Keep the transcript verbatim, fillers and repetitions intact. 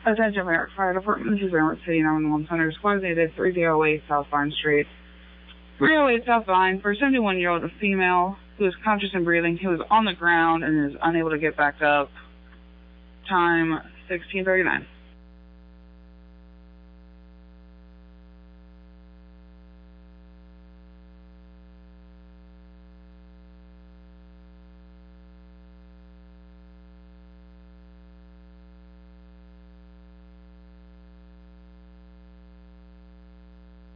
Attention America Fire Department, this is Ramsey City nine one one Center. Squad needed three oh eight South Vine Street. three oh eight South Vine for a seventy-one-year-old female who is conscious and breathing, who is on the ground and is unable to get back up. Time sixteen thirty-nine.